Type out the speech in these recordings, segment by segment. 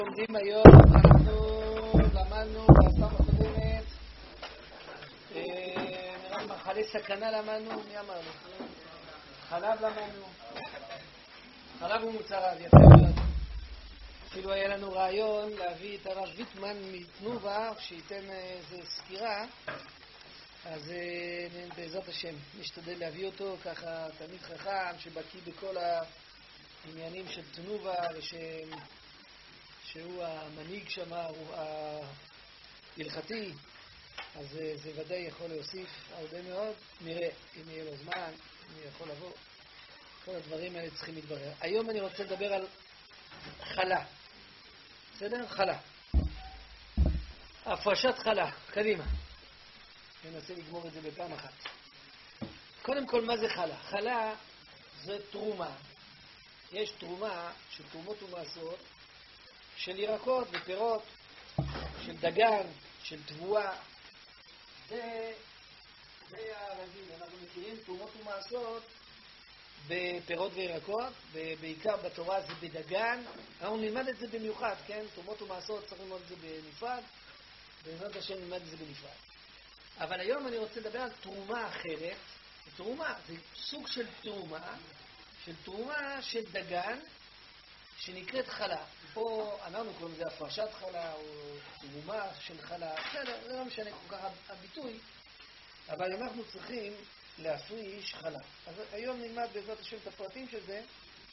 לומדים היום, אנחנו למדנו בפעם הקודמת, נראה לי מחלי סכנה למדנו, מי אמרנו? חלב למדנו, חלב הוא מוצריו, יפה מאוד. אפילו היה לנו רעיון להביא את הרב ויטמן מתנובה, שייתן איזו סקירה, אז בעזרת השם נשתדל להביא אותו, ככה תלמיד חכם שבקיא בכל העניינים של תנובה שהוא המנהיג שם, הוא ההלכתי, אז זה ודאי יכול להוסיף הרבה מאוד. נראה אם יהיה לו זמן, אם יכול לבוא. כל הדברים האלה צריכים להתברר. היום אני רוצה לדבר על חלה. בסדר? חלה. הפרשת חלה. קדימה. ננסה לגמור את זה בפעם אחת. קודם כל, מה זה חלה? חלה זה תרומה. יש תרומה של תרומות ומעשרות, של ירקות ופירות, של דגן, של תבואה. זה הרגיל. אנחנו מכירים תרומות ומעשרות בפירות וירקות, בעיקר בתורה זה בדגן. אנחנו נלמד את זה במיוחד, כן? תרומות ומעשרות צריך ללמוד את זה בנפרד, בעזרת השם נלמד את זה בנפרד. אבל היום אני רוצה לדבר על תרומה אחרת. תרומה זה סוג של תרומה של דגן שנקראת חלה. פה אנחנו קוראים לזה הפרשת חלה או תרומה של חלה. זה לא משנה כל כך הביטוי, אבל אנחנו צריכים להפריש חלה. אז היום נלמד בעזרת השם את הפרטים של זה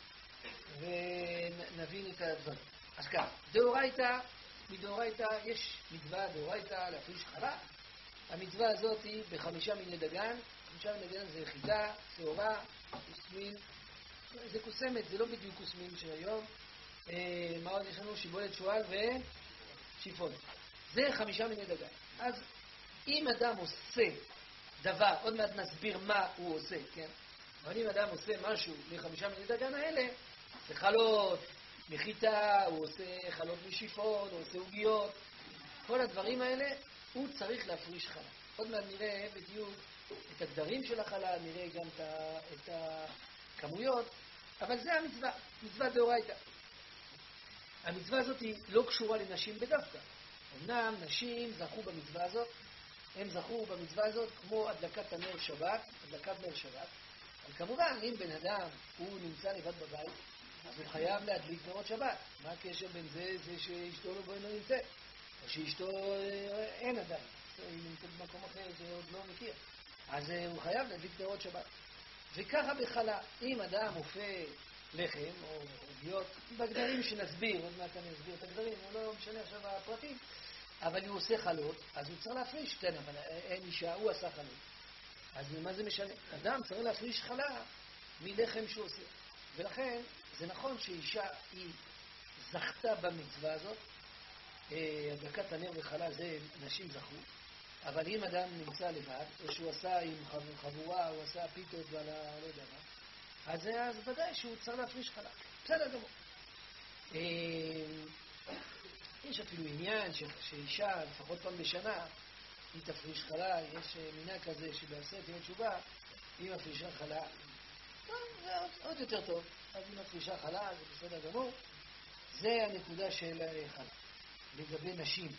ונבין את הדברים. אז כך, מדאורייתא יש מצווה דאורייתא להפריש חלה. המצווה הזאת היא ב5 מיני דגן. 5 מיני דגן זה חיטה, שעורה, כוסמין. זה קוסמת, זה לא בדיוק כוסמין של היום. מה עוד יש לנו? שיבולת, שועל ושיפון. זה 5 מיני דגן. אז אם אדם עושה דבר, עוד מעט נסביר מה הוא עושה, כן? אבל אם אדם עושה משהו מ5 מיני דגן האלה, זה חלות מחיטה, הוא עושה חלות משיפון, הוא עושה עוגיות, כל הדברים האלה הוא צריך להפריש חלה. עוד מעט נראה בדיוק את הגדרים של החלה, נראה גם את הכמויות, אבל זה המצווה, מצווה דאורייתא. המצווה הזאת היא לא קשורה לנשים בדווקא. אמנם נשים זכו במצווה הזאת, הם זכו במצווה הזאת כמו הדלקת הנר שבת, הדלקת נר שבת. אבל כמובן, אם בן אדם הוא נמצא לבד בבית, אז הוא חייב להדליק נרות שבת. מה הקשר בין זה שאשתו לא נמצאת? או שאשתו אין עדיין, היא נמצאת במקום אחר, זה עוד לא מכיר. אז הוא חייב להדליק נרות שבת. וככה בחלה, אם אדם אופה לחם או עוגיות, בגדרים שנסביר, עוד מעט אני אסביר את הגדרים, הוא לא משנה עכשיו הפרטים, אבל הוא עושה חלות, אז הוא צריך להפריש, כן, אבל אין אישה, הוא עשה חלות. אז מה זה משנה? אדם צריך להפריש חלה מלחם שהוא עושה. ולכן זה נכון שאישה היא זכתה במצווה הזאת, הדלקת הנר וחלה זה נשים זכו, אבל אם אדם נמצא לבד, או שהוא עשה עם חבורה, או עשה פיתות ועלה, לא יודע מה, אז ודאי שהוא צריך להפריש חלה. בסדר גמור. יש אפילו עניין שאישה, לפחות פעם בשנה, היא תפריש חלה. יש מינה כזה שבעשרת ימי תשובה, היא מפרישה חלה. זה עוד יותר טוב. אז היא מפרישה חלה, זה בסדר גמור. זה הנקודה של חלה. לגבי נשים.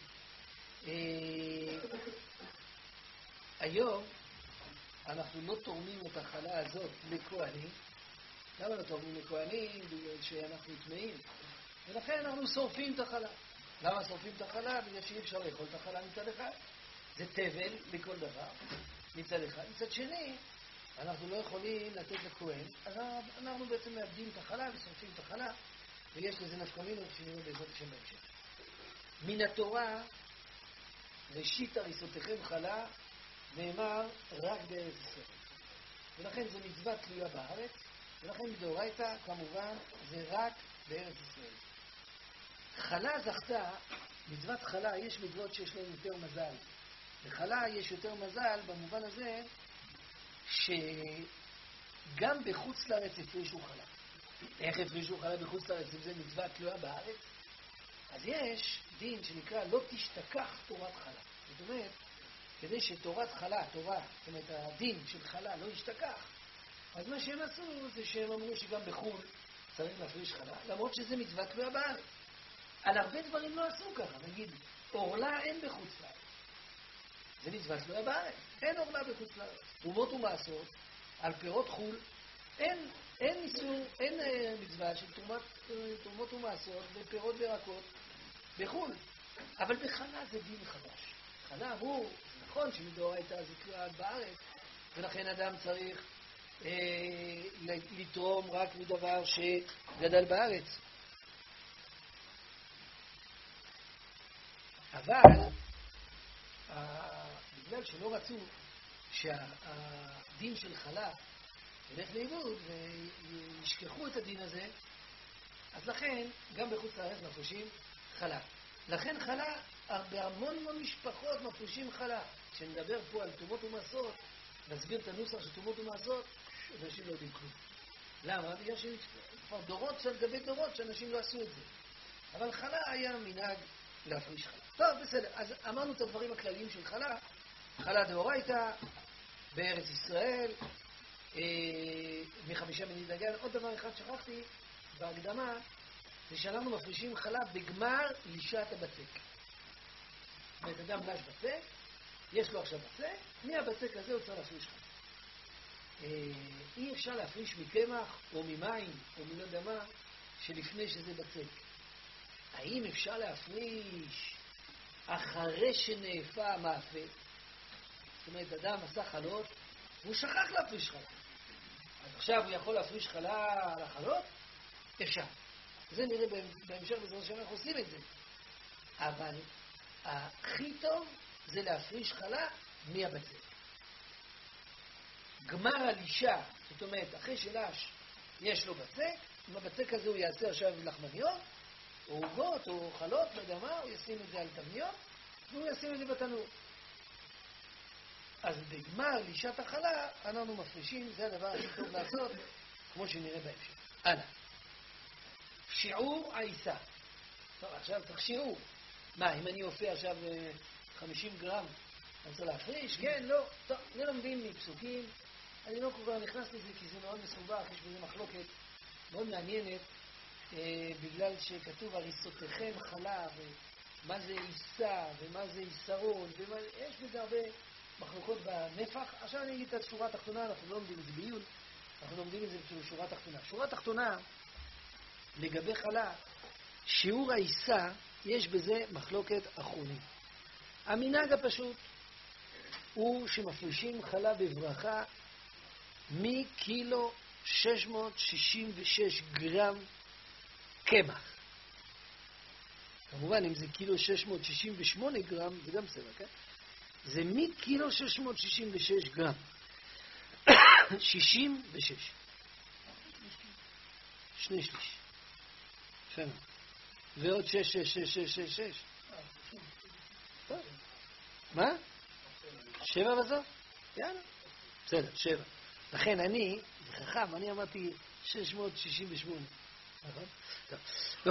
היום אנחנו לא תורמים את החלה הזאת לכהנים. למה לא תורמים לכהנים? בגלל שאנחנו טמאים. ולכן אנחנו שורפים את החלה. למה שורפים את החלה? בגלל שאי אפשר לאכול את החלה מצד אחד. זה טבל לכל דבר מצד אחד. מצד שני, אנחנו לא יכולים לתת לכהן, אז אנחנו בעצם מאבדים את החלה ושורפים את החלה, ויש לזה נפקא מינות שנראה בעזרת השם בהמשך. מן התורה, ראשית הריסותיכם חלה, נאמר רק בארץ ישראל. ולכן זו מצווה תלויה בארץ, ולכן מדאורייתא כמובן זה רק בארץ ישראל. חלה זכתה, מצוות חלה, יש מצוות שיש להן יותר מזל. לחלה יש יותר מזל במובן הזה שגם בחוץ לארץ הפרישו חלה. איך הפרישו חלה בחוץ לארץ? אם זה מצווה תלויה בארץ, אז יש דין שנקרא לא תשתכח תורת חלה. זאת אומרת, כדי שתורת חלה, זאת אומרת הדין של חלה לא ישתכח, אז מה שהם עשו זה שהם אמרו שגם בחו"ל צריך להפריש חלה, למרות שזה מצווה תלויה בארץ. על הרבה דברים לא עשו ככה, נגיד, אורלה אין בחוץ לארץ. זה מצווה שלא היה בארץ, אין אורלה בחוץ לארץ. תרומות ומעשרות, על פירות חול, אין איסור, אין מצווה של תרומות ומעשרות ופירות וירקות בחול. אבל בחלה זה דין חדש. חלה אמרו, נכון שמדאורייתא זה קרה בארץ, ולכן אדם צריך לתרום רק מדבר שגדל בארץ. אבל בגלל שלא רצו שהדין של חלה ילך לאיבוד וישכחו את הדין הזה, אז לכן גם בחוץ לארץ מפרישים חלה. לכן חלה, בהמון משפחות מפרישים חלה. כשנדבר פה על תרומות ומעשרות, נסביר את הנוסח של תרומות ומעשרות, אנשים לא יודעים כלום. למה? בגלל שכבר דורות על גבי דורות שאנשים לא עשו את זה. אבל חלה היה מנהג להפריש חלה. טוב, בסדר. אז אמרנו את הדברים הכלליים של חלה. חלה דאורייתא בארץ ישראל, מחמישה מיני דגן. עוד דבר אחד שכחתי בהקדמה, זה שאנחנו מפרישים חלה בגמר לישת הבצק. זאת אומרת, אדם לש בצק, יש לו עכשיו בצק, מהבצק הזה הוא צריך להפריש חלה. אי אפשר להפריש מקמח או ממים או מלא יודע מה שלפני שזה בצק. האם אפשר להפריש אחרי שנאפה המאפה? זאת אומרת, אדם עשה חלות והוא שכח להפריש חלה. אז עכשיו הוא יכול להפריש חלה על החלות? אפשר. זה נראה בהמשך בזמן שאנחנו עושים את זה. אבל הכי טוב זה להפריש חלה מהבצק. גמר הלישה, זאת אומרת, אחרי שלש יש לו בצק, עם הבצק הזה הוא יעשה עכשיו לחמניות, או עוגות, או חלות, לא יודע מה, הוא ישים את זה על תבניות, והוא ישים את זה בתנור. אז בגמר לישת החלה, אנחנו מפרישים, זה הדבר הכי טוב לעשות, כמו שנראה בהמשך. הלאה. שיעור העיסה. טוב, עכשיו צריך שיעור. מה, אם אני אופה עכשיו 50 גרם, אני צריך להפריש? כן, לא. טוב, זה לומדים מפסוקים. אני לא כל כך נכנס לזה כי זה מאוד מסובך, יש בזה מחלוקת מאוד מעניינת, בגלל שכתוב הריסותיכם חלה, ומה זה עיסה, ומה זה עיסרון, יש בזה הרבה מחלוקות בנפח. עכשיו אני אגיד את השורה התחתונה, אנחנו לא לומדים את זה בעיון, אנחנו לומדים את זה בשורה התחתונה. שורה התחתונה, לגבי חלה, שיעור העיסה, יש בזה מחלוקת אחרונים. המנהג הפשוט הוא שמפרישים חלה בברכה מקילו 666 גרם קמח. כמובן, אם זה קילו 668 גרם, זה גם בסדר, כן? זה מקילו 666 גרם. 66. שני שליש. שמה. ועוד 66666. מה? 7 בסוף? יאללה. בסדר, 7. לכן אני, זה חכם, אני אמרתי 668. נכון? טוב.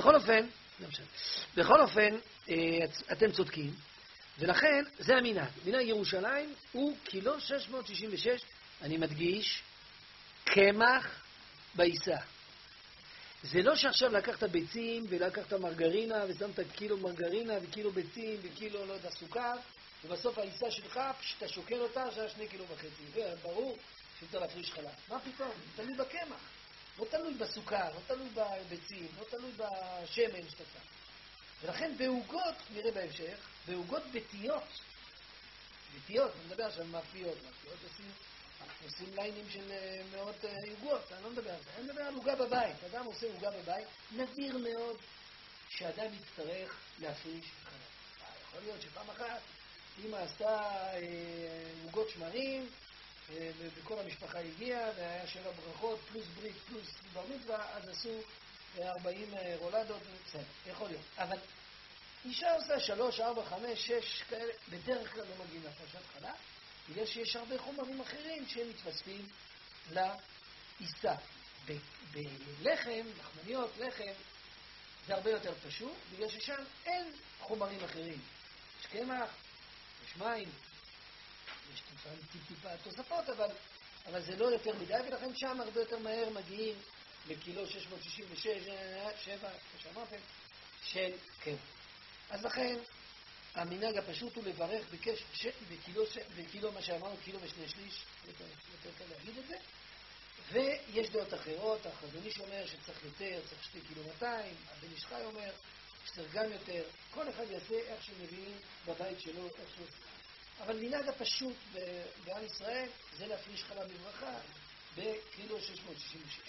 בכל אופן, אתם צודקים, ולכן זה המנהג. מנהג ירושלים הוא קילו 666, אני מדגיש, קמח בעיסה. זה לא שעכשיו לקחת ביצים ולקחת מרגרינה ושמת קילו מרגרינה וקילו ביצים וקילו, לא יודע, סוכר, ובסוף העיסה שלך, כשאתה שוקל אותה, זה 2.5 קילו. ברור שאתה להפריש חלה. מה פתאום? זה תלוי בקמח. לא תלוי בסוכר, לא תלוי בביצים, לא תלוי בשמן שאתה שם. ולכן בעוגות, נראה בהמשך, בעוגות ביתיות, אני מדבר עכשיו מאפיות, עושים ליינים של מאות עוגות, אני לא מדבר על זה, אני מדבר על עוגה בבית. אדם עושה עוגה בבית, נדיר מאוד שאדם יצטרך להפריש חלה. יכול להיות שפעם אחת אמא עשתה עוגות שמרים, וכל המשפחה הגיעה, והיה 7 ברכות, פלוס ברית, פלוס בר מצווה, אז עשו 40 רולדות, בסדר, יכול להיות. אבל אישה עושה 3, 4, 5, 6 כאלה, בדרך כלל לא מגיעים להפרשת חלה, בגלל שיש הרבה חומרים אחרים שהם מתווספים לעיסה. בלחם, לחמניות, לחם, זה הרבה יותר פשוט, בגלל ששם אין חומרים אחרים. יש קמח, יש מים, יש טיפה תוספות, אבל זה לא יותר מדי, ולכן שם הרבה יותר מהר מגיעים לקילו 666, 7, כמו שאמרתם, של קרע. אז לכן, המנהג הפשוט הוא לברך בקילו, מה שאמרנו, קילו ושני שליש, יותר קל להגיד את זה. ויש דעות אחרות, החזון איש אומר שצריך יותר, צריך 2 קילו 200, הבן איש חי אומר שצריך גם יותר, כל אחד יעשה איך שמבינים בבית שלו, איך שהוא עושה. אבל מנהג הפשוט בעם ישראל זה להפריש חלב לברכה בקילו 666.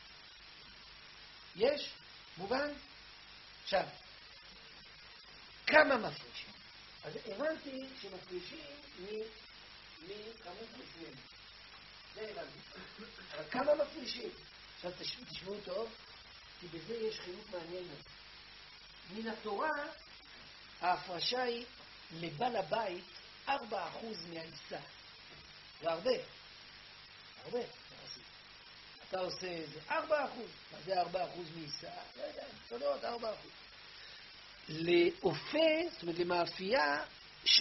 יש? מובן? עכשיו, כמה מפרישים? אז הבנתי שמפרישים מכמות מסוימת. זה הבנתי. אבל כמה מפרישים? עכשיו תשמעו טוב, כי בזה יש חילוק מעניין. מן התורה, ההפרשה היא לבעל הבית 4% מהעיסה. זה הרבה. הרבה. אתה עושה איזה 4%. מה זה 4% מעיסה? לא יודע, תודות, 4%. לאופה, זאת אומרת למאפייה, 2%.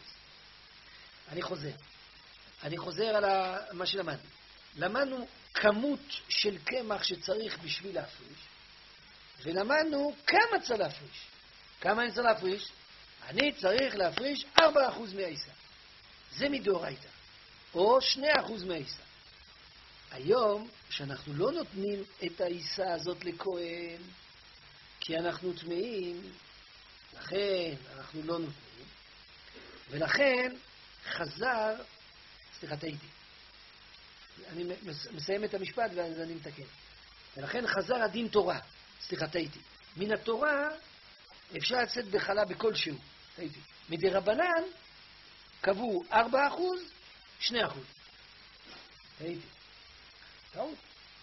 אני חוזר על מה שלמדנו. למדנו כמות של קמח שצריך בשביל להפריש, ולמדנו כמה צריך להפריש. כמה אני צריך להפריש? אני צריך להפריש 4% מהעיסה. זה מדאורייתא. או 2% מהעיסה. היום, שאנחנו לא נותנים את העיסה הזאת לכהן, כי אנחנו טמאים, לכן אנחנו לא נותנים, ולכן חזר, סליחה, טעיתי. אני מסיים את המשפט ואז אני מתקן. ולכן חזר הדין תורה, סליחה, טעיתי. מן התורה אפשר לצאת בחלה בכל שהוא, טעיתי. מדי רבנן קבעו 4%, 2%. טעיתי. טעות.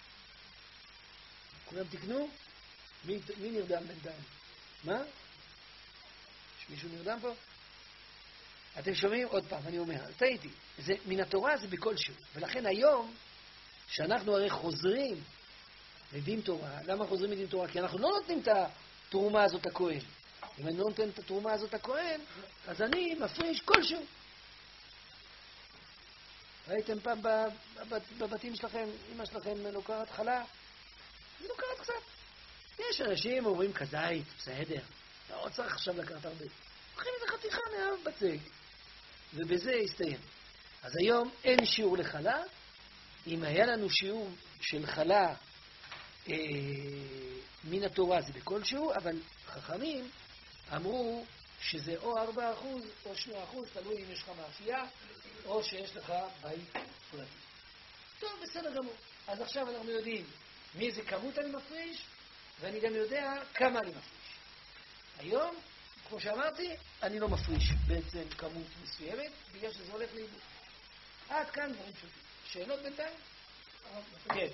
כולם תקנו? מי נרדם בינתיים? מה? יש מישהו נרדם פה? אתם שומעים? עוד פעם, אני אומר, טעיתי. מן התורה זה בכל שהוא. ולכן היום, שאנחנו הרי חוזרים לדין תורה, למה חוזרים לדין תורה? כי אנחנו לא נותנים את התרומה הזאת הכהן. אם אני לא נותן את התרומה הזאת הכהן, אז אני מפריש כלשהו. ראיתם פעם בבתים שלכם, אמא שלכם לוקחת חלה? היא לוקחת קצת. יש אנשים אומרים כזית, בסדר. לא צריך עכשיו לקחת הרבה. לוקחים את החתיכה מהבצק. ובזה הסתיים. אז היום אין שיעור לחלה. אם היה לנו שיעור של חלה מן התורה זה בכל שיעור, אבל חכמים אמרו שזה או 4% או 2%, תלוי אם יש לך מאפייה או שיש לך בית פרטי. טוב, בסדר גמור. אז עכשיו אנחנו יודעים מאיזה כמות אני מפריש, ואני גם יודע כמה אני מפריש. היום, כמו שאמרתי, אני לא מפריש בעצם כמות מסוימת, בגלל שזה הולך לאיבוד. עד כאן דברים פשוטים. שאלות בינתיים? כן.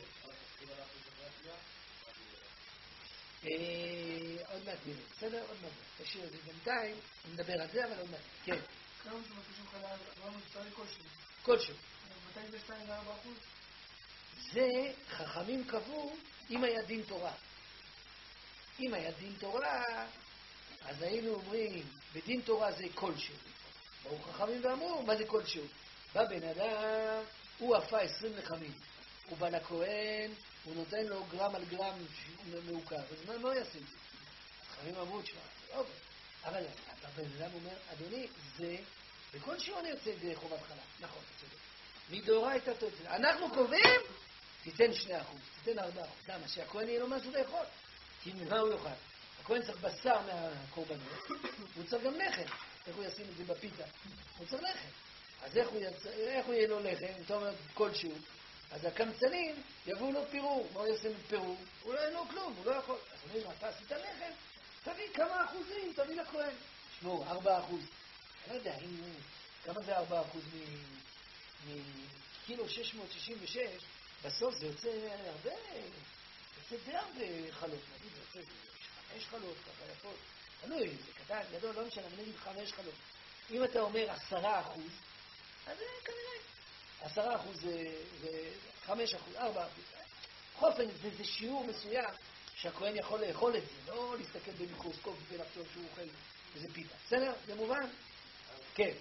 עוד מעט נראה, בסדר? עוד מעט. תשאיר את זה בינתיים, נדבר על זה, אבל עוד מעט. כן. כמה זה מפרישים חלה, לא מצטערי כלשהו. כלשהו. מתי זה 2 ו-4%? זה חכמים קבעו אם היה דין תורה. אם היה דין תורה, אז היינו אומרים, בדין תורה זה כלשהו. באו חכמים ואמרו, מה זה כלשהו? בא בן אדם, הוא עפה 20 לחמים. הוא בא לכהן, הוא נותן לו גרם על גרם מעוקר. אז מה הוא יעשה את זה? חכמים אמרו, תשמע, זה לא עובד. אבל הבן אדם אומר, אדוני, זה, בכלשהו אני יוצא ידי חובת חלה. נכון, אתה צודק. מדאורייתא תוצא. אנחנו קובעים, תיתן 2%, תיתן 4%. למה? שהכהן יהיה לו משהו לאכול. כי מה הוא יאכל? הכהן צריך בשר מהקורבנות, הוא צריך גם לחם. איך הוא ישים את זה בפיתה? הוא צריך לחם. אז איך הוא יהיה לו לחם? אם אתה אומר כלשהו, אז הקמצנים יבואו לו פירור. מה הוא יעשה בפירור? הוא לא אין לו כלום, הוא לא יכול. אז אומרים, אתה עשית לחם? תביא כמה אחוזים, תביא לכהן. תשמעו, 4%. אני לא יודע, כמה זה 4% מקילו 666, בסוף זה יוצא הרבה, יוצא די הרבה חלות. נגיד, זה יוצא 5 חלות, ככה יפות. תלוי, זה קטן, גדול, לא משנה, אני נגיד 5 חלות. אם אתה אומר 10%, אז זה כנראה. 10% זה 5%, 4%. חופן, זה שיעור מסוים שהכהן יכול לאכול את זה, לא להסתכל במיקרוסקופ ולחשוב שהוא אוכל איזה פיתה. בסדר? זה מובן? כן.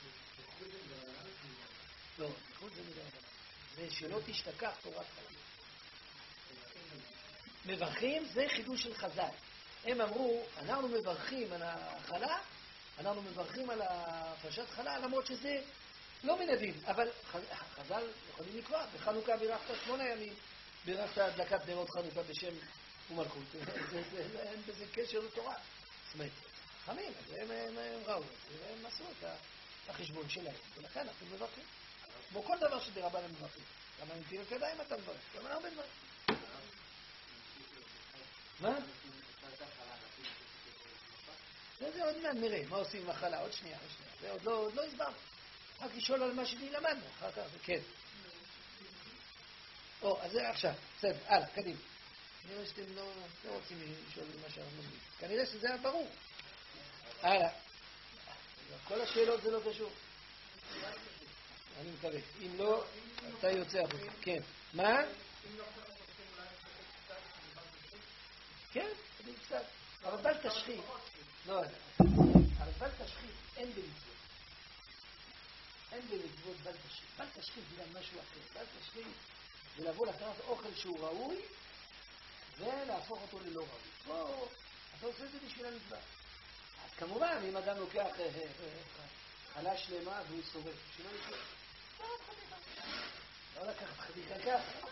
לא, איכות זה מדי רבנן. זה שלא תשתכח תורת חיים. מברכים זה חידוש של חז"ל. הם אמרו, אנחנו מברכים על החלה, אנחנו מברכים על הפרשת חלה, למרות שזה לא מן הדין, אבל חז"ל יכולים לקבוע, בחנוכה בירכת 8 ימים, בירכת הדלקת נרות חנוכה בשם ומלכות, אין בזה קשר לתורה. זאת אומרת, חמים, הם ראו את זה, והם עשו את החשבון שלהם, ולכן אנחנו מברכים. כמו כל דבר שדרבנן מברכים. גם הנטיל כדאיים אתה מברך, גם הרבה דברים. מה? זה עוד מעט נראה, מה עושים עם החלה, עוד שנייה. זה עוד לא הסברנו. רק לשאול על מה שלמדנו, אחר כך, כן. אז זה עכשיו, בסדר, הלאה, קדימה. נראה שאתם לא רוצים לשאול על מה שאנחנו לומדים. כנראה שזה היה ברור. הלאה. כל השאלות זה לא קשור. אני מקווה. אם לא, אתה יוצא החוצה. כן. מה? כן, זה קצת. אבל בל תשחית. לא, אבל בל תשחית אין במצוות. אין במצוות בל תשחית. בל תשחית זה גם משהו אחר. בל תשחית זה לבוא לקחת אוכל שהוא ראוי ולהפוך אותו ללא ראוי. פה, אתה עושה את זה בשביל המצווה. אז כמובן, אם אדם לוקח חלה שלמה והוא סובב, שלא יקרה. לא לקחת חתיכה ככה,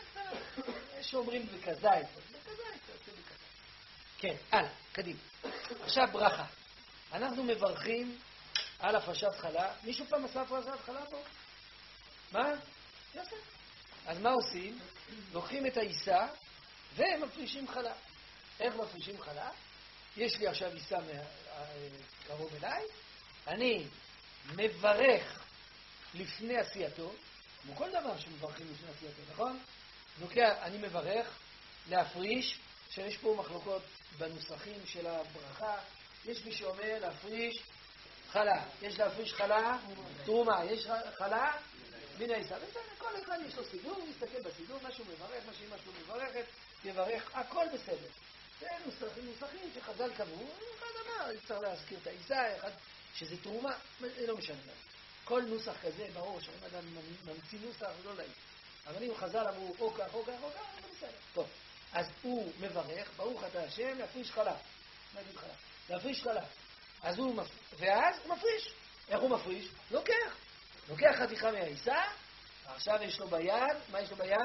יש שאומרים בכזית, אתה עושה בכזית. כן, הלאה, קדימה. עכשיו ברכה. אנחנו מברכים על הפרשת חלה. מישהו פעם עשה הפרשת חלה פה? מה? יפה. אז מה עושים? לוקחים את העיסה ומפרישים חלה. איך מפרישים חלה? יש לי עכשיו עיסה קרוב אליי, אני מברך לפני עשייתו, כמו כל דבר שמברכים לפני עשייתו, נכון? אני מברך להפריש, שיש פה מחלוקות בנוסחים של הברכה, יש מי שאומר להפריש חלה, יש להפריש חלה, תרומה, יש חלה, מן העיסה, כל אחד יש לו סידור, הוא מסתכל בסידור, מה שהוא מברך, מה שאמא שלו מברכת, יברך, הכל בסדר. זה נוסחים שחז"ל קבעו, אחד אמר, צריך להזכיר את העיסה, אחד שזה תרומה, לא משנה. כל נוסח כזה, ברור שאם אדם ממציא נוסח, לא להעיד. אבל אם חז"ל אמרו או כך, או כך, או כך, זה בסדר. טוב, אז הוא מברך, ברוך אתה השם, להפריש חלה. נגיד חלה. להפריש חלה. אז ואז הוא מפריש. איך הוא מפריש? לוקח חתיכה מהעיסה, עכשיו יש לו ביד, מה יש לו ביד?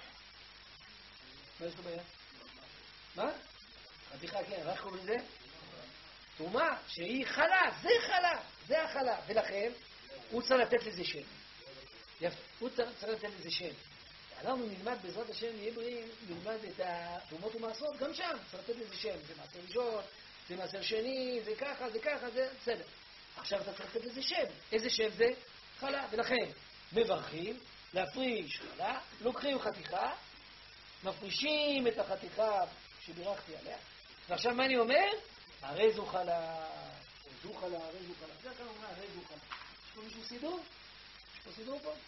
מה יש לו ביד? מה? חתיכה, כן, איך קוראים לזה? תרומה, שהיא חלה, זה החלה, ולכן הוא צריך לתת לזה שם. יפה, הוא צריך לתת לזה שם. אנחנו נלמד בעזרת השם, נהיה בריאים, נלמד את התרומות ומעשרות, גם שם צריך לתת לזה שם. זה מעשר ראשון, זה מעשר שני, זה ככה, זה בסדר. עכשיו אתה צריך לתת לזה שם. איזה שם זה? חלה, ולכן מברכים, להפריש חלה, לוקחים חתיכה, מפרישים את החתיכה שבירכתי עליה, ועכשיו מה אני אומר? הרי זו חלה, זו חלה. זה כאן אומר, הרי זו חלה. יש פה מישהו סידור? יש פה סידור פה?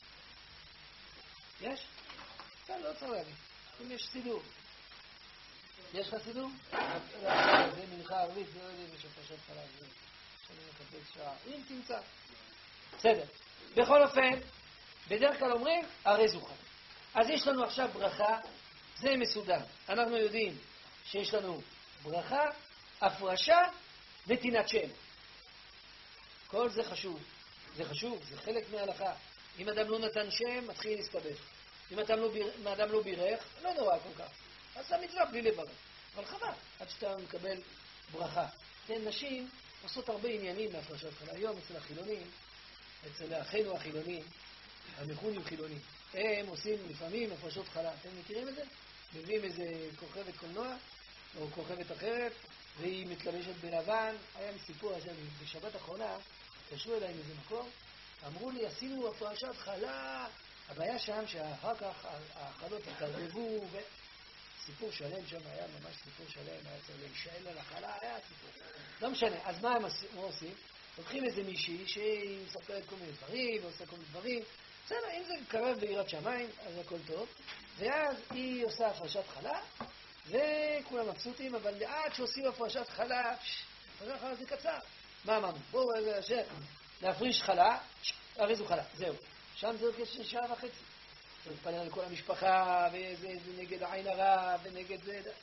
יש? לא צריך להגיד. אם יש סידור. יש לך סידור? זה מנחה ערבית, זה לא יודע אם יש הפרשת חלה. שאני מחפש שעה. אם תמצא. בסדר. בכל אופן, בדרך כלל אומרים, הרי זו חלה. אז יש לנו עכשיו ברכה, זה מסודר. אנחנו יודעים שיש לנו ברכה, הפרשה, נתינת שם. כל זה חשוב. זה חשוב, זה חלק מההלכה. אם אדם לא נתן שם, מתחיל להסתבך. אם אדם לא בירך, לא נורא כל כך. אז המצווה בלי לברך. אבל חבל, עד שאתה מקבל ברכה. כן, נשים עושות הרבה עניינים להפרשת חלה. היום אצל החילונים, אצל אחינו החילונים, המכונים חילונים, הם עושים לפעמים הפרשות חלה. אתם מכירים את זה? מביאים איזה כוכבת קולנוע, או כוכבת אחרת, והיא מתלבשת בלבן. היה לי סיפור הזה, בשבת האחרונה, קשרו אליי מאיזה מקום, אמרו לי, עשינו הפרשת חלה. הבעיה שם שאחר כך החלות התערבבו, סיפור שלם שם היה ממש סיפור שלם, היה צריך להישאל על החלה, היה סיפור. לא משנה, אז מה הם עושים? לוקחים איזה מישהי שהיא מספרת כל מיני דברים, ועושה כל מיני דברים, בסדר, אם זה קרב ביראת שמיים, אז הכל טוב, ואז היא עושה הפרשת חלה, וכולם מבסוטים, אבל עד שעושים הפרשת חלה, הפרשת חלה זה קצר. מה אמרנו? בואו להפריש חלה, הרי זו חלה, זהו. שם זה כשל שעה וחצי. צריך להתפלל על כל המשפחה, וזה נגד העין הרע, ונגד זה.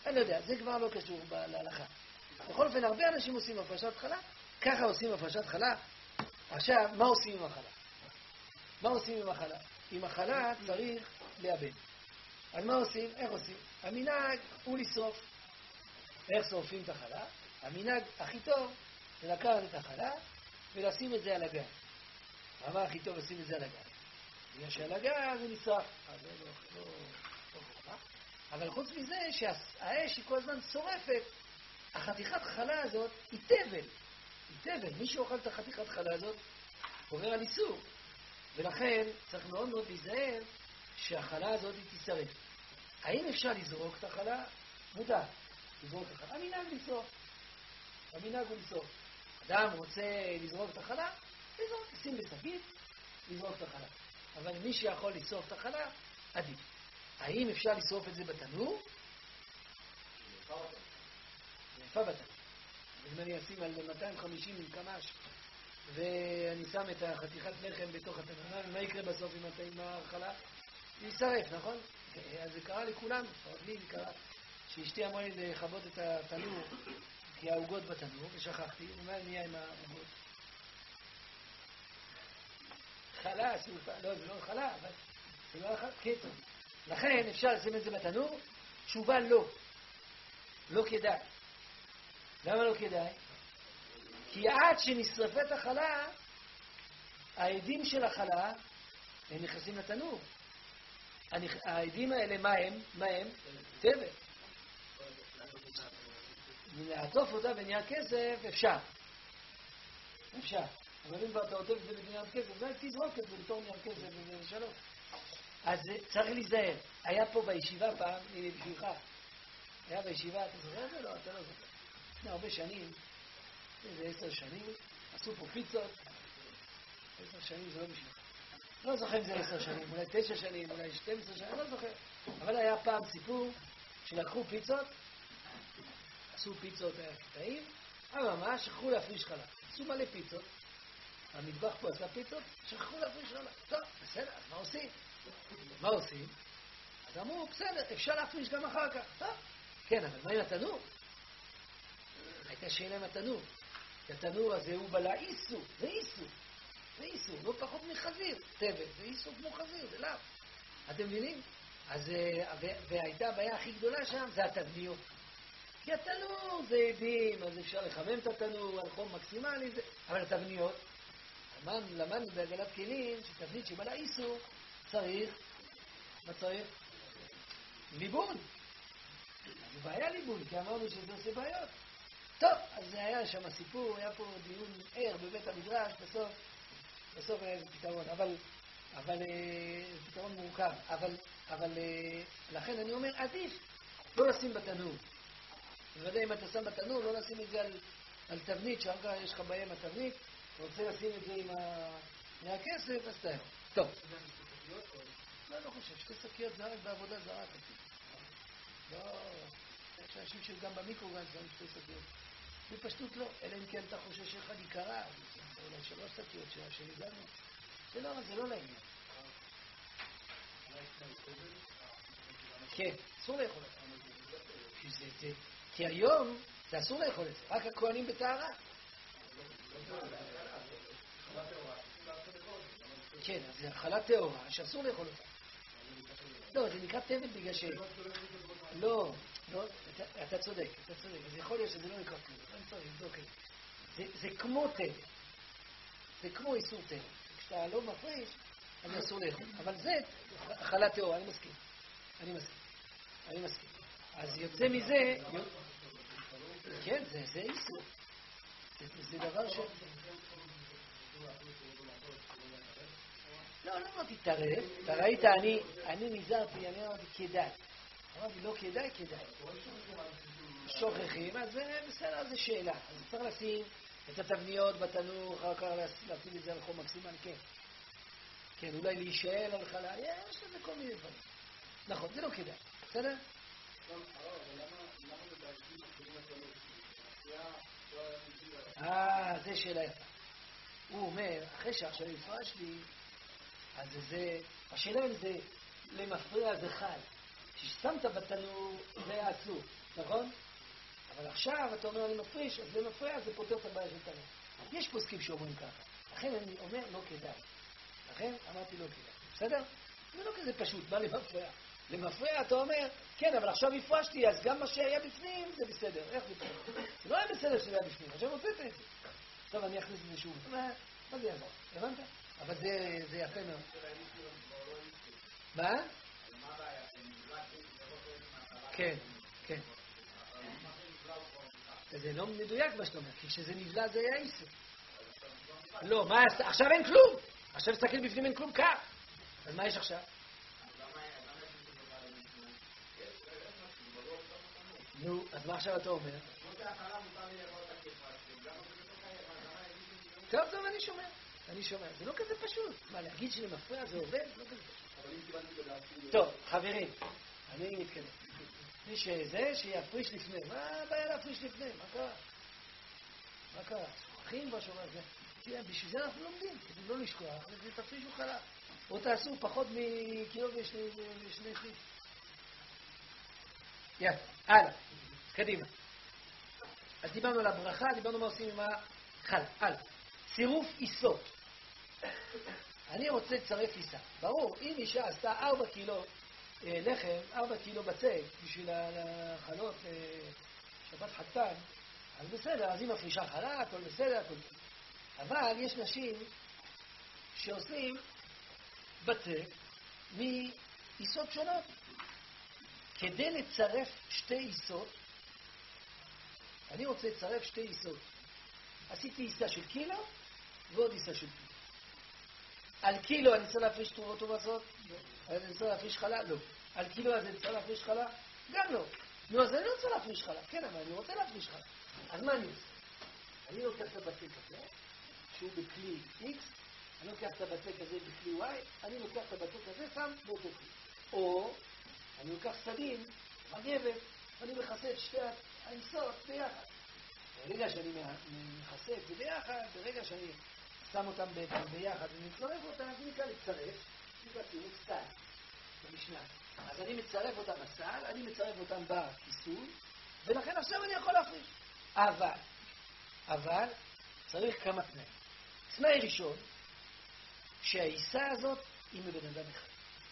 אני לא יודע, זה כבר לא קשור להלכה. בכל אופן, הרבה אנשים עושים הפרשת חלה, ככה עושים הפרשת חלה. עכשיו, מה עושים עם החלה? מה עושים עם החלה? עם החלה צריך לאבד. אז מה עושים? איך עושים? המנהג הוא לשרוף. איך שורפים את החלה? המנהג הכי טוב זה לקחת את החלה ולשים את זה על הגן. מה הכי טוב לשים את זה על הגן? בגלל שעל הגן זה נשרף. אז זה לא חוכמה. אבל חוץ מזה שהאש היא כל הזמן שורפת, החתיכת חלה הזאת היא תבל. היא תבל. מי שאוכל את החתיכת חלה הזאת עובר על איסור. ולכן צריך מאוד מאוד להיזהר שהחלה הזאת היא תישרף. האם אפשר לזרוק את החלה? מותר. לזרוק את החלה. המנהג לשרוף. המנהג הוא לשרוף. אדם רוצה לזרוק את החלה, לזרוק, לשים בשקית, לזרוק את החלה. אבל מי שיכול לשרוף את החלה, עדיף. האם אפשר לשרוף את זה בתנור? זה יפה בתנור. אם אני אשים על 250 עם קמ"ש, ואני שם את החתיכת לחם בתוך התנור, מה יקרה בסוף עם החלה? זה יישרף, נכון? אז זה קרה לכולם, לי זה קרה, שאשתי אמרה לי לכבות את התנור, כי העוגות בתנור, ושכחתי, ומה נהיה עם העוגות? חלה, לא, זה לא חלה, אבל זה לא חלה, קצר. לכן אפשר לשים את זה בתנור, תשובה לא. לא כדאי. למה לא כדאי? כי עד שנשרפת החלה, העדים של החלה, הם נכנסים לתנור. העדים האלה, מה הם? מה הם? תבל. לעטוף אותה בנייר כסף, אפשר. אפשר. אבל אם אתה עוטף את זה בנייר כסף, זה תזרוק את זה בתור נייר כסף וזה שלום. אז צריך להיזהר. היה פה בישיבה פעם, הנה בשבילך. היה בישיבה, אתה זוכר את זה? לא, אתה לא זוכר. לפני הרבה שנים, איזה 10 שנים, עשו פה פיצות. 10 שנים זה לא בשביל. לא זוכר אם זה 10 שנים, אולי 9 שנים, אולי 12 שנים, לא זוכר. אבל היה פעם סיפור שלקחו פיצות, עשו פיצות טעים, אבל ממש שכחו להפריש חלה. עשו מלא פיצות, המטבח פה עשה פיצות, שכחו להפריש חלה. טוב, בסדר, אז מה עושים? מה עושים? אז אמרו, בסדר, אפשר להפריש גם אחר כך. טוב, כן, אבל מה עם התנור? הייתה שאלה עם התנור. כי התנור הזה הוא בלה איסור, זה איסור. זה איסור, לא פחות מחזיר. תבל, זה איסור כמו חזיר, זה לאו. אתם מבינים? אז, והייתה הבעיה הכי גדולה שם, זה התבניות. כי התנור זה עדים, אז אפשר לחמם את התנור על חום מקסימלי, אבל התבניות, למדנו בהגנת כלים, שתבנית שבלה איסור, צריך, מה צריך? ליבון. זה בעיה ליבון, כי אמרנו שזה עושה בעיות. טוב, אז זה היה שם הסיפור, היה פה דיון ער בבית המדרש, בסוף היה איזה פתרון, אבל זה פתרון מורכב, אבל לכן אני אומר, עדיף לא לשים בתנור. בוודאי אם אתה שם בתנור, לא לשים את זה על תבנית, שאחר כך יש לך בעיה עם התבנית, אתה רוצה לשים את זה עם הכסף, אז תאר. טוב. לא חושב, 2 שקיות זה רק בעבודה זרה. לא, יש אנשים שגם במיקרוגן שמים 2 שקיות. בפשטות לא, אלא אם כן אתה חושב שאחד יקרה, אולי 3 שקיות שהגענו. זה לא לעניין. כן, אסור לאכול את זה. כי היום זה אסור לאכול את זה, רק הכהנים בטהרה. כן, אז זה אכלה טהורה שאסור לאכול אותה. לא, זה נקרא תבל בגלל ש... לא, אתה צודק. אז יכול להיות שזה לא נקרא כלום. אני צריך לבדוק את זה. זה כמו תבל. זה כמו איסור תבל. כשאתה לא מפריש, אז אסור לאכול. אבל זה אכלה טהורה, אני מסכים. אז יוצא מזה... כן, זה איסור. זה דבר ש... לא תתערב. אתה ראית, אני נזהרתי, אני אמרתי כדאי. אמרתי לא כדאי. שוכחים, אז בסדר, זה שאלה. אז צריך לשים את התבניות בתנור, אחר כך להפעיל את זה על חום מקסימלי, כן. כן, אולי להישאל על חלה, יש לזה כל מיני דברים. נכון, זה לא כדאי. בסדר? זה שאלה יפה. הוא אומר, אחרי שעכשיו יפרש לי, אז השאלה אם זה למפריע זה חל. כששמת בתנור זה אסור. נכון? אבל עכשיו אתה אומר אני מפריש, אז זה מפריע, זה פותר את הבעיה של תנא. יש פוסקים שאומרים ככה. לכן אני אומר לא כדאי. לכן אמרתי לא כדאי. בסדר? זה לא כזה פשוט, מה למפריע? למפריע אתה אומר, כן, אבל עכשיו הפרשתי, אז גם מה שהיה בפנים זה בסדר. איך זה בסדר? זה לא היה בסדר שזה היה בפנים, עכשיו הוצאת את זה. עכשיו אני אכניס את זה שוב. מה זה יעזור? הבנת? אבל זה יפה מאוד. מה? כן, כן. זה לא מדויק מה שאתה אומר, כי כשזה נבלע זה היה איסור. לא, מה, עכשיו אין כלום. עכשיו תסתכל בפנים אין כלום כך. אז מה יש עכשיו? נו, אז מה עכשיו אתה אומר? טוב, טוב, אני שומע. זה לא כזה פשוט. מה, להגיד שלמפריע זה עובד? לא כזה פשוט. טוב, חברים, אני מתקדם. מי שזה, שיפריש לפני. מה הבעיה להפריש לפני? מה קרה? מה קרה? שוכחים כבר שאומר זה. בשביל זה אנחנו לומדים, כדי לא לשכוח, ותפרישו חלק. או תעשו פחות מקילו ושני חיל. יאללה, הלאה, קדימה. אז דיברנו על הברכה, דיברנו מה עושים עם החלק. הלאה, צירוף עיסות. אני רוצה לצרף עיסה. ברור, אם אישה עשתה 4 קילו לחם, 4 קילו בצק, בשביל החלות שבת חתן, אז בסדר, אז היא מפרישה חלק, הכל בסדר, הכל בסדר. אבל יש נשים שעושים בצק מעיסות שונות. כדי לצרף 2 עיסות, אני רוצה לצרף 2 עיסות. עשיתי עיסה של קילו ועוד עיסה של קילו. על קילו אני צריך להפריש תרובות ומסות? אז אני צריך להפריש חלה? לא. על קילו אז אני צריך להפריש חלה? גם לא. נו, אז אני לא רוצה להפריש חלה. כן, אבל אני רוצה להפריש חלה. אז מה אני עושה? אני לוקח את הבצק הזה, שהוא בכלי X, אני לוקח את הבצק הזה בכלי Y, אני לוקח את הבצק הזה, שם באותו כלי. או אני לוקח סדין, מגבת, ואני מכסה את 2 העיסות ביחד. ברגע שאני מכסה את זה ביחד, ברגע שאני שם אותם ביחד ומצרף אותם, אז אני נקרא לצרף, נקרא צירוף סל, במשנה. אז אני מצרף אותם בסל, אני מצרף אותם בכיסוי, ולכן עכשיו אני יכול להפריש. אבל, צריך כמה תנאים. תנאי ראשון, שהעיסה הזאת היא מבן אדם אחד.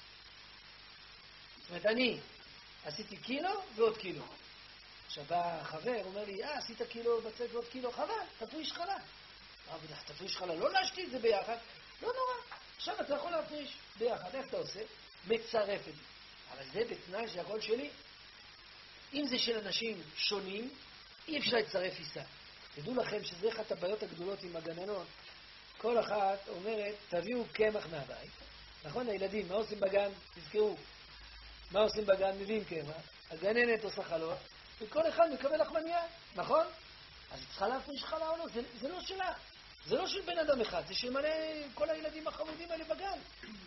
זאת אומרת, אני עשיתי קילו ועוד קילו. עכשיו בא חבר, אומר לי, עשית קילו בצק ועוד קילו, חבל, תפריש חלה. תפריש חלה, לא להשתי את זה ביחד, לא נורא. עכשיו אתה יכול להפריש ביחד, איך אתה עושה? מצרף את זה. אבל זה בתנאי שהכל שלי. אם זה של אנשים שונים, אי אפשר לצרף עיסה. תדעו לכם שזה אחת הבעיות הגדולות עם הגננות. כל אחת אומרת, תביאו קמח מהבית. נכון, הילדים, מה עושים בגן? תזכרו. מה עושים בגן? מביאים קמח. הגננת עושה חלות, וכל אחד מקבל לחמניה, נכון? אז צריכה להפריש חלה או לא? זה לא שלה. זה לא של בן אדם אחד, זה של מלא כל הילדים החמודים האלה בגן.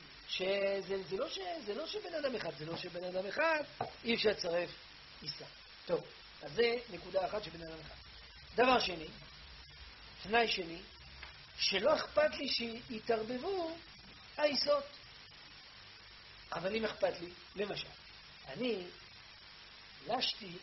זה לא של בן אדם אחד, זה לא של בן אדם אחד, אי אפשר לצרף עיסה. טוב, אז זה נקודה אחת של בן אדם אחד. דבר שני, תנאי שני, שלא אכפת לי שיתערבבו העיסות. אבל אם אכפת לי, למשל, אני לשתי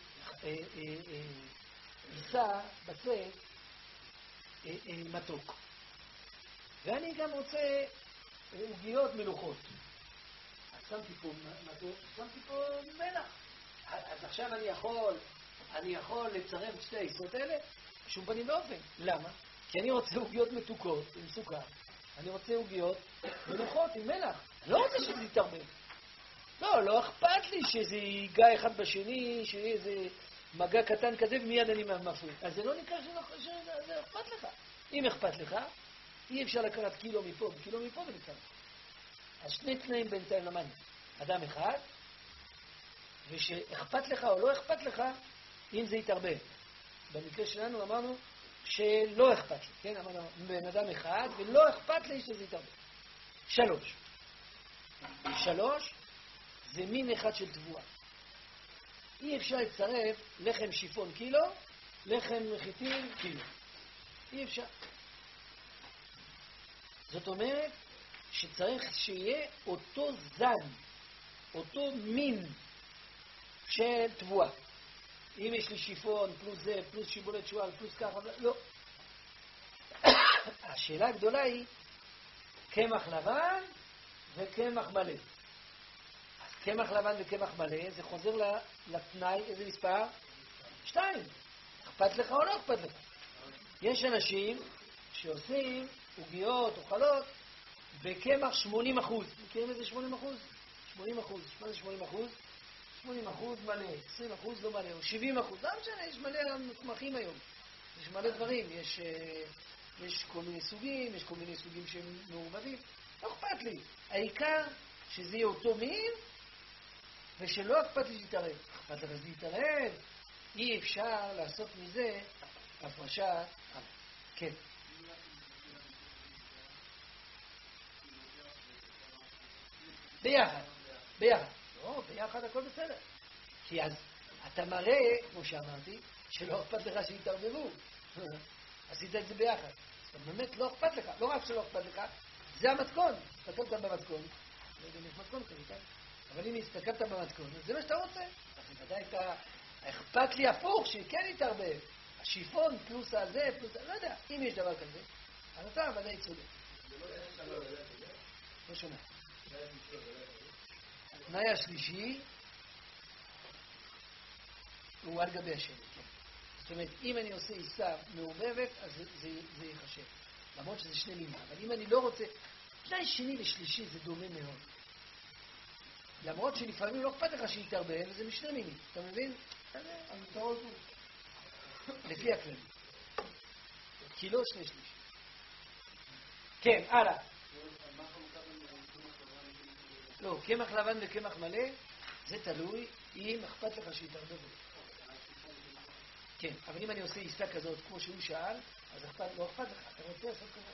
עיסה בצק מתוק. ואני גם רוצה עוגיות מלוכות. אז שמתי פה מתוק, שמתי פה מלח. אז עכשיו אני יכול לצרף את 2 העיסות האלה? שום פנים ואופן. למה? כי אני רוצה עוגיות מתוקות עם סוכר. אני רוצה עוגיות מלוכות עם מלח. אני לא רוצה שזה יתערבב. לא אכפת לי שזה ייגע אחד בשני, שיהיה איזה מגע קטן כזה ומיד אני מפריד. אז זה לא נקרא שזה אכפת לך. אם אכפת לך, אי אפשר לקחת קילו מפה וקילו מפה ולקחת. אז 2 תנאים בינתיים למדנו. אדם אחד, ושאכפת לך או לא אכפת לך, אם זה יתערבב. במקרה שלנו אמרנו שלא אכפת לי, כן? אמרנו בן אדם אחד, ולא אכפת לי שזה יתערבב. 3, זה מין אחד של תבואה. אי אפשר לצרף לחם שיפון קילו, לחם חיטים קילו. אי אפשר. זאת אומרת שצריך שיהיה אותו זן, אותו מין של תבואה. אם יש לי שיפון, פלוס זה, פלוס שיבולת שועל, פלוס ככה, לא. השאלה הגדולה היא, קמח לבן וקמח מלא. אז קמח לבן וקמח מלא, זה חוזר לתנאי, איזה מספר? 2. אכפת לך או לא אכפת לך? יש אנשים שעושים עוגיות או חלות בקמח 80%. מכירים איזה 80%? 80%. מה זה 80%? 80% מלא, 20% לא מלא, או 70%. לא משנה, יש מלא קמחים היום. יש מלא דברים, יש כל מיני סוגים, יש כל מיני סוגים שהם מעורבבים. לא אכפת לי. העיקר שזה יהיה אותו מין, ושלא אכפת לי להתערב. אכפת לך להתערב, אי אפשר לעשות מזה הפרשת עם. כן. ביחד. לא, ביחד הכל בסדר. כי אז אתה מראה, כמו שאמרתי, שלא אכפת לך שיתערבבו. עשית את זה ביחד. אז באמת לא אכפת לך. לא רק שלא אכפת לך, זה המתכון. הסתכלת במתכון. לא יודע אם יש מתכון כזה, כן? אבל אם הסתכלת במתכון, אז זה מה שאתה רוצה. אז בוודאי אכפת לי הפוך, שכן יתערבב. השיפון פלוס הזה, פלוס... לא יודע, אם יש דבר כזה, אז אתה ודאי צודק. לא שומע. התנאי השלישי הוא על גבי השני, כן. זאת אומרת, אם אני עושה עיסה מעורבבת, אז זה ייחשב. למרות שזה שני מינים. אבל אם אני לא רוצה... תנאי שני ושלישי זה דומה מאוד. למרות שלפעמים לא אכפת לך שיתערבב, וזה משני מינים. אתה מבין? לפי הכללי. כי לא שני שלישי. כן, הלאה. לא, קמח לבן וקמח מלא, זה תלוי אם אכפת לך שיתערבבו. כן, אבל אם אני עושה עיסה כזאת, כמו שהוא שאל, אז לא אכפת לך, אתה רוצה לעשות כזה.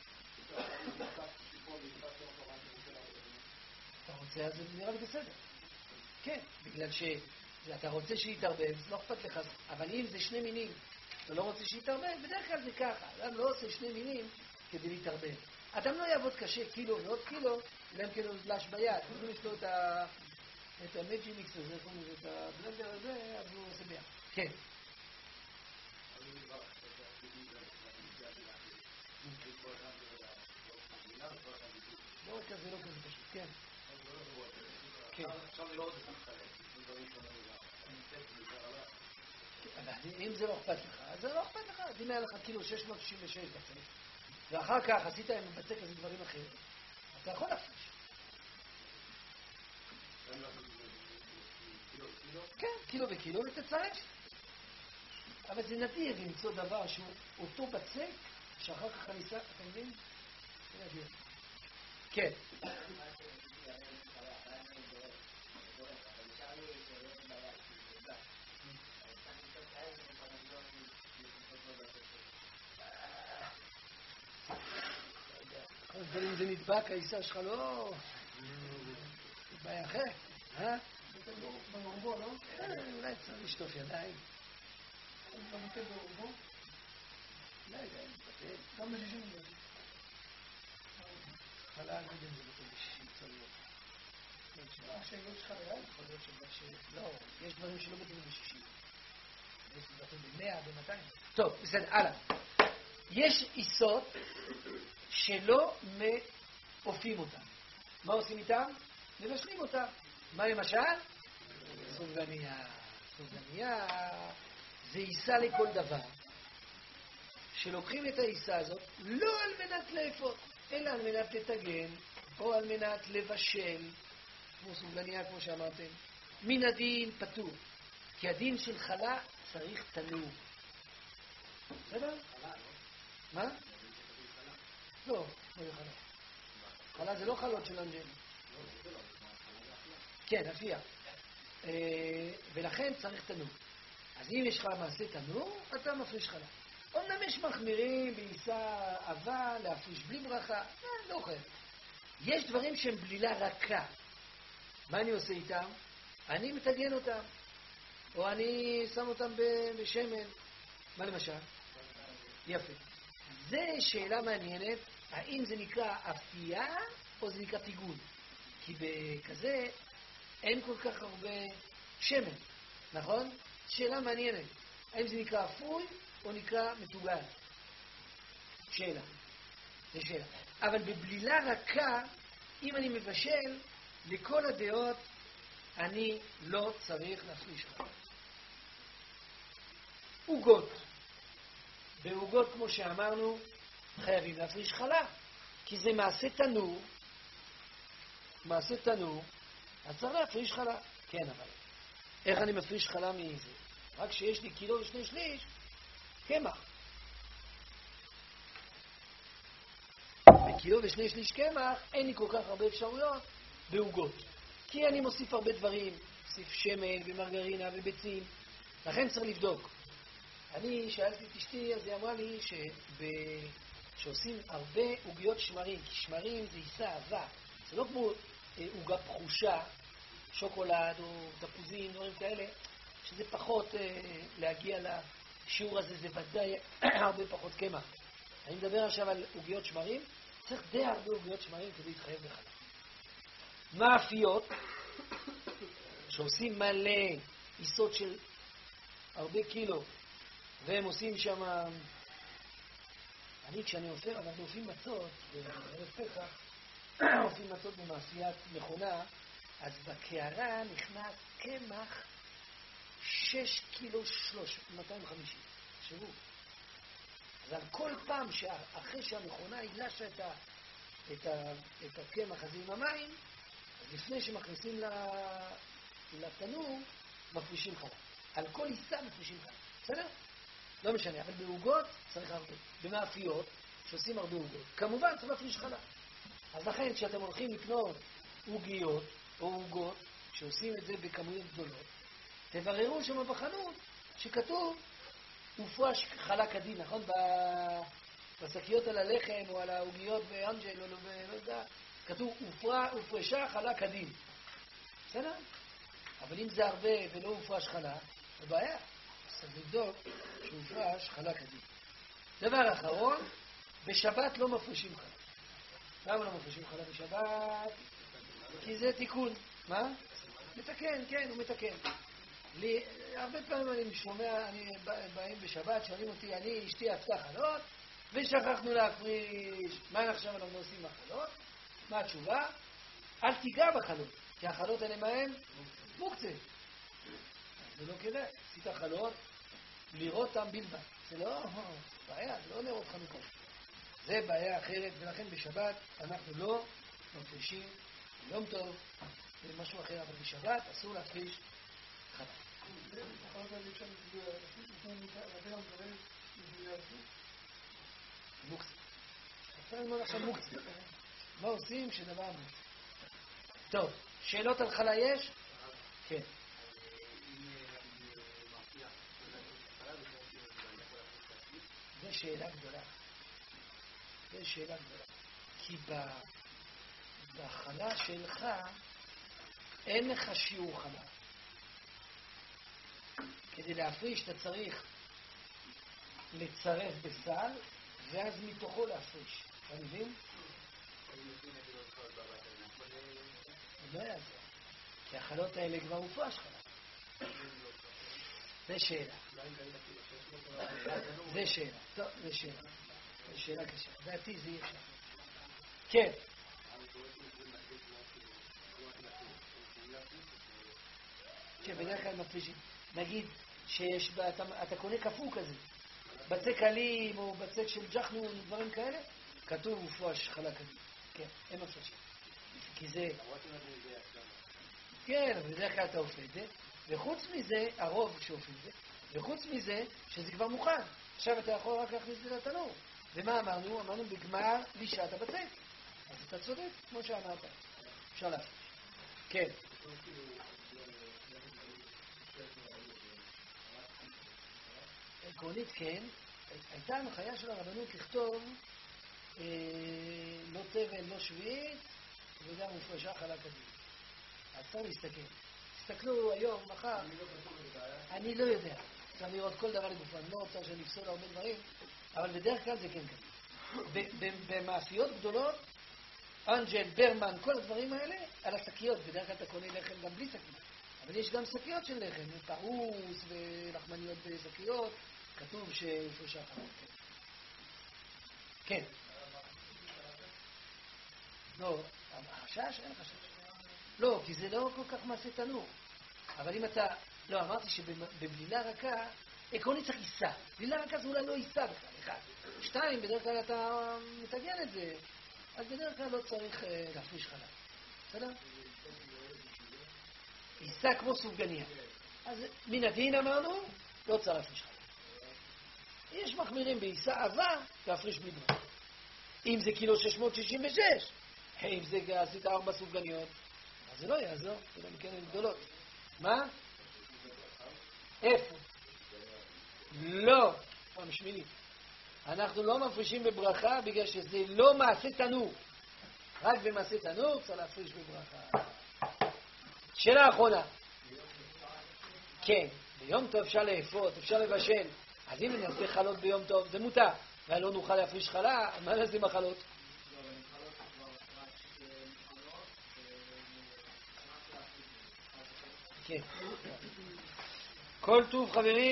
אתה רוצה, אז זה נראה לי בסדר. כן, בגלל שאתה רוצה שיתערבב, לא אכפת לך, אבל אם זה שני מינים, אתה לא רוצה שיתערבב, בדרך כלל זה ככה, אדם לא עושה שני מינים כדי להתערבב. אדם לא יעבוד קשה קילו ועוד קילו, אלא אם כן הוא דלש ביד. אז יש לו את המג'י מיקס הזה, את הבלנדר הזה, אז הוא עושה ביד. כן. לא כזה, לא כזה פשוט, כן. כן. אם זה לא אכפת לך, אז זה לא אכפת לך. אז אם היה לך קילו 696 בצק, ואחר כך עשית עם בצק הזה דברים אחרים, אתה יכול להפריש. כן, קילו וקילו ותצרף. אבל זה נדיר למצוא דבר שהוא אותו בצק, שאחר כך הניסה, אתה מבין? זה נדיר. כן. אבל אם זה נדבק, העיסה שלך לא... זה בעיה אחרת, אה? ברובו, לא? אולי צריך לשטוף ידיים. אתה מבטל ברובו? לא יודע, מבטל. גם ב-60 מבטל. חלה, לא יודע אם זה מבטל ב-60 צליות. השאלות שלך ליד? יכול להיות לא, יש דברים שלא מבטלים ב-60. יש מבטל ב-100, ב-200. טוב, בסדר, הלאה. יש עיסות שלא מאופים אותם. מה עושים איתם? מבשלים אותם. מה למשל? סופגניה. סופגניה זה עיסה לכל דבר. שלוקחים את העיסה הזאת לא על מנת לאפות, אלא על מנת לתגן, או על מנת לבשל, כמו סופגניה, כמו שאמרתם. מן הדין פטור. כי הדין של חלה צריך תנור. בסדר? מה? לא, לא זה חלה. חלה זה לא חלות של אנג'ל. כן, אפייה. ולכן צריך תנור. אז אם יש לך מעשה תנור, אתה מפריש חלה. אומנם יש מחמירים בעיסה עבה, להפריש בלי ברכה, לא חייב. יש דברים שהם בלילה רכה. מה אני עושה איתם? אני מתגן אותם. או אני שם אותם בשמן. מה למשל? יפה. זה שאלה מעניינת, האם זה נקרא אפייה או זה נקרא פיגון? כי בכזה אין כל כך הרבה שמן, נכון? שאלה מעניינת. האם זה נקרא אפוי או נקרא מטוגן? שאלה. זה שאלה. אבל בבלילה רכה, אם אני מבשל, לכל הדעות אני לא צריך להפריש חלה. עוגות. בעוגות, כמו שאמרנו, חייבים להפריש חלה, כי זה מעשה תנור. מעשה תנור, אז צריך להפריש חלה. כן, אבל איך אני מפריש חלה מזה? רק שיש לי 1.2 קילו קמח. ב1.2 קילו קמח אין לי כל כך הרבה אפשרויות בעוגות. כי אני מוסיף הרבה דברים, מוסיף שמן ומרגרינה וביצים, לכן צריך לבדוק. אני שאלתי את אשתי, אז היא אמרה לי שעושים הרבה עוגיות שמרים, כי שמרים זה יישא אהבה. זה לא כמו עוגה פחושה, שוקולד או תפוזים, דברים כאלה, שזה פחות להגיע לשיעור הזה, זה ודאי הרבה פחות קמח. אני מדבר עכשיו על עוגיות שמרים, צריך די הרבה עוגיות שמרים כדי להתחייב בחלה. מאפיות, שעושים מלא עיסות של הרבה קילו, והם עושים שם, כשאני עופר, אנחנו עופים מצות, בערב פסח, עופים מצות במאפיית מכונה, אז בקערה נכנס קמח 6 קילו 250. תחשבו. אז על כל פעם אחרי שהמכונה הגלשה את הקמח הזה עם המים, אז לפני שמכניסים לתנור, מפרישים חלה. על כל עיסה מפרישים חלה. בסדר? לא משנה, אבל בעוגות צריך הרבה. במאפיות, שעושים הרבה עוגות. כמובן צריך להפריש חלה. אז לכן כשאתם הולכים לקנות עוגיות או עוגות, שעושים את זה בכמויות גדולות, תבררו שם בחנות שכתוב הופרש חלה כדין, נכון? בשקיות על הלחם או על העוגיות באנג'ל או לא יודע, כתוב הופרשה חלה כדין. בסדר? אבל אם זה הרבה ולא הופרש חלה, זה בעיה. אז צריך לבדוק שהופרש חלה כדין. דבר אחרון, בשבת לא מפרישים חלה. למה לא מפרישים חלה בשבת? כי זה תיקון. מה? מתקן, כן, הוא מתקן. הרבה פעמים אני שומע, באים בשבת, שואלים אותי, אני אשתי עשתה חלות, ושכחנו להפריש. מה עכשיו אנחנו עושים בחלות? מה התשובה? אל תיגע בחלות, כי החלות האלה מהן מוקצה. זה לא כדאי. עשית חלות, לראות אותם בלבד. זה לא בעיה, זה לא נרות חנוכה. זה בעיה אחרת, ולכן בשבת אנחנו לא מפרישים יום טוב, זה משהו אחר, אבל בשבת אסור להפריש חלה. מוקצה. אפשר ללמוד עכשיו מוקצה. מה עושים כשדבר מוקצה? טוב, שאלות על חלה יש? כן. זו שאלה גדולה. זו שאלה גדולה. כי בחלה שלך אין לך שיעור חלה. כדי להפריש אתה צריך לצרף בסל, ואז מתוכו להפריש. אתה מבין? לא יעזור. כי החלות האלה כבר הופרש חלה. זה שאלה. זה שאלה. טוב, זה שאלה. זה שאלה קשה. דעתי זה יהיה שם. כן. כן, בדרך כלל מפרישים. נגיד שיש, אתה קונה כפור כזה, בצק עלים או בצק של ג'חנון, דברים כאלה, כתוב הופרש חלה כזה. כן, הם מפרישים. כי זה... כן, אבל בדרך כלל אתה אופה את זה, וחוץ מזה, הרוב שאופה את זה, וחוץ מזה, שזה כבר מוכן. עכשיו אתה יכול רק להכניס את זה לתנור. ומה אמרנו? אמרנו בגמר לישת הבצק. אז אתה צודק, כמו שאמרת. אפשר להפריש. כן. עקרונית כן, הייתה הנחיה של הרבנות לכתוב לא תבל, לא שביעית, וגם הופרשה חלה כדין. אז צריך להסתכל. תסתכלו היום, מחר. אני לא יודע. צריך לראות כל דבר לגופו. אני לא רוצה שנפסול הרבה דברים, אבל בדרך כלל זה כן כדין. במאפיות גדולות, אנג'ל, ברמן, כל הדברים האלה, על השקיות. בדרך כלל אתה קונה לחם גם בלי שקיות. אבל יש גם שקיות של לחם, פרוס ולחמניות בשקיות, כתוב שלושה חלות. כן. לא, החשש? אין חשש. לא, כי זה לא כל כך מעשה תנור. אבל אם אתה... לא, אמרתי שבבלילה רכה, עקרונית צריך עיסה. בלילה רכה זה אולי לא עיסה בכלל, אחד. שתיים, בדרך כלל אתה מתגן את זה, אז בדרך כלל לא צריך להפריש חלב. בסדר? עיסה כמו סופגניה. אז מן הדין אמרנו, לא צריך להפריש חלב. יש מחמירים בעיסה עבר, להפריש בלי ברכה. אם זה קילו 666, אם זה עשית 4 סופגניות, אז זה לא יעזור, זה לא מכן גדולות. מה? איפה? לא, פעם שמינית. אנחנו לא מפרישים בברכה בגלל שזה לא מעשה תנור. רק במעשה תנור צריך להפריש בברכה. שאלה האחרונה. כן, ביום טוב אפשר לאפות, אפשר לבשל. אז אם נעשה חלות ביום טוב, זה מותר. ולא נוכל להפריש חלה, מה נעשה מחלות? כן. כל טוב חברים.